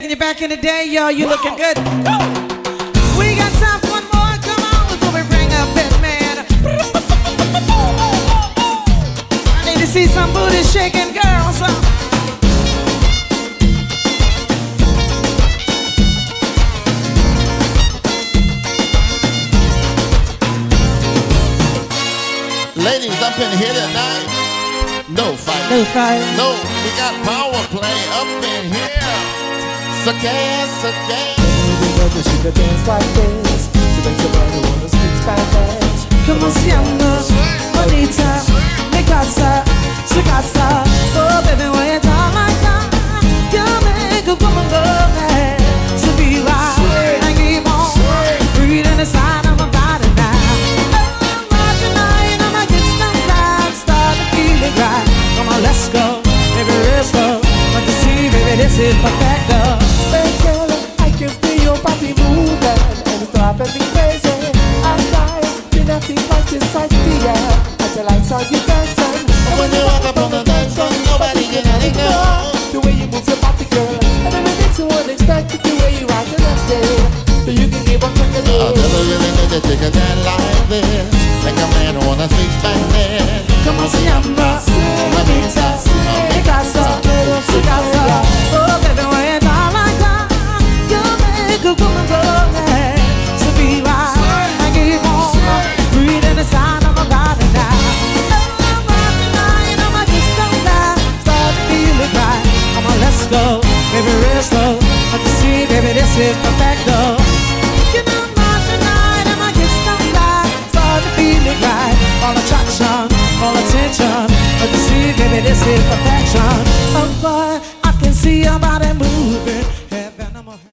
Back in the day, y'all, you looking good. We got time for one more. Come on, before we bring up Batman. I need to see some booty shaking girls. Ladies up in here tonight. No fight. No fight. No, we got power play up in here. So dance, so dance. Baby, she could dance like this. She makes a man who wanna speak Spanish. Como se llama? Bonita, mi casa, su casa. Oh, baby, when you talk like that, you make a woman go mad. So be right and keep on breathing inside of my body now. Oh, my tonight, I'ma get some life, start to feel it right. Come on, let's go, baby, real slow. But you see, baby, this is perfecto. Girl, I can feel your body moving, and it's driving me crazy. I'm dying, been a thing right inside the air. Until I saw you dancing. And when you walk up on the dance floor, nobody can ignore the way you move your body, girl. And everything's so unexpected, the way you rock it up there. So you can give up on the day. I never really knew that you could dance like this. Like a man who wanna speak Spanish. Como se llama? Bonita, mi casa, su casa. Oh, baby, when you talk like that, you make a woman go mad. So be right and keep on breathing inside of my body now. Oh, my tonight, I'ma just don't lie, start to feel it right. Come on, let's go, baby, real slow. But you see, baby, this is perfecto. You know, my tonight, I'ma just don't lie, start to feel it right. All attraction, all attention. But you see, baby, this is perfection. Oh boy, I can see your body moving.